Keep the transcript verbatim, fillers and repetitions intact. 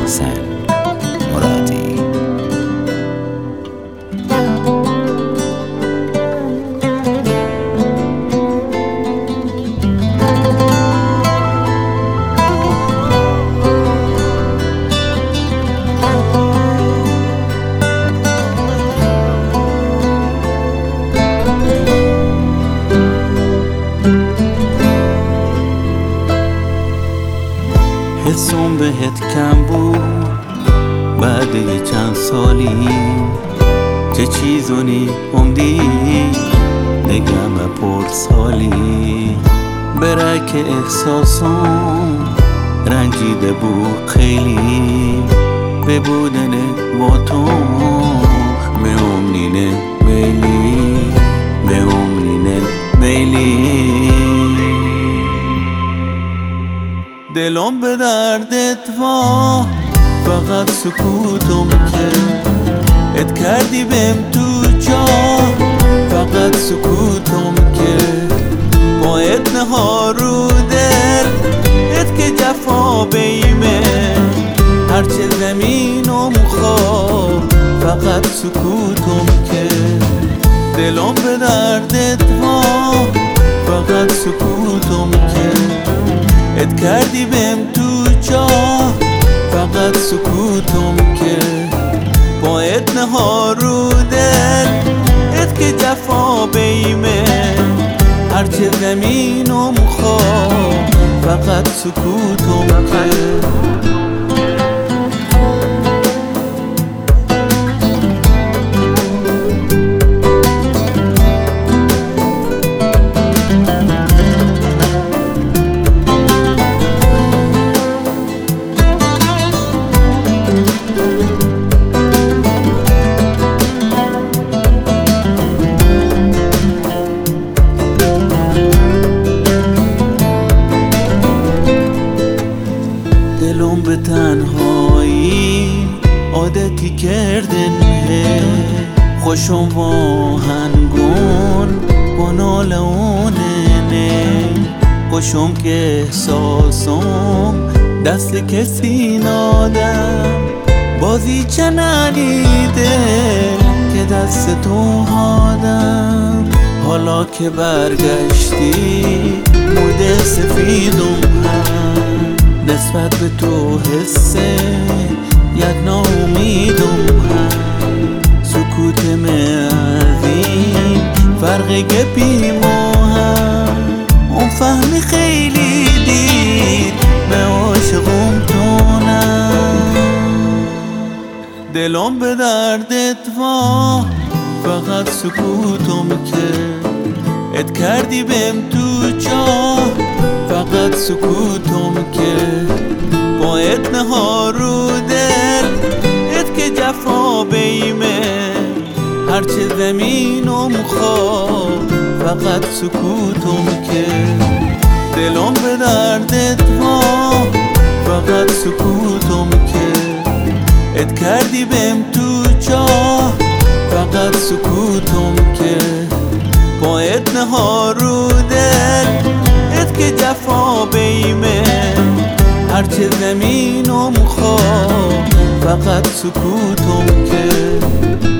حسن مرادی. حسم بهت کم بود بعد یه چند سالی، چه چیزونی عمدی نگم پرسالی. برای که احساسم رنجیده بود خیلی، به بودن با تو میامنینه بیلی میامنینه بیلی. دلم به دردت وا، فقط سکوتم که ات کردی بهم تو جا، فقط سکوتم که با ات نهار رو دل ات که جفا بیمه هرچه زمینم خواه، فقط سکوتم که دلم به دردت وا، فقط سکوتم که ات کردی بهم تو جا، فقط سکوتم که با ات نهار رو دل ات که جفا بیمه هرچه زمینم خواه، فقط سکوتم که دلم به تنهایی عادتی کردنه، خوشم با هنگون با نالونه، خوشم که احساسم دست کسی نادم، بازی چنانیده که دست تو هادم. حالا که برگشتی مود سفیدم هم، نسبت به تو حسه یک ناامیدم هم، سکوت مردیم فرق گپی ما هم، اون فهمی خیلی دید به عاشقم تونم. دلم به دردت وا، فقط سکوتم که ات کردی بهم تو جا، فقط سکوتم که با ات نهار رو دل ات که جفا بیمه هرچه زمینم خواه، فقط سکوتم که دلم به دردت وا، فقط سکوتم که ات کردی بهم تو جا، فقط سکوتم که با ات نهار رو دل ات که جفا بیمه هرچه زمینم خواه، فقط سکوتم که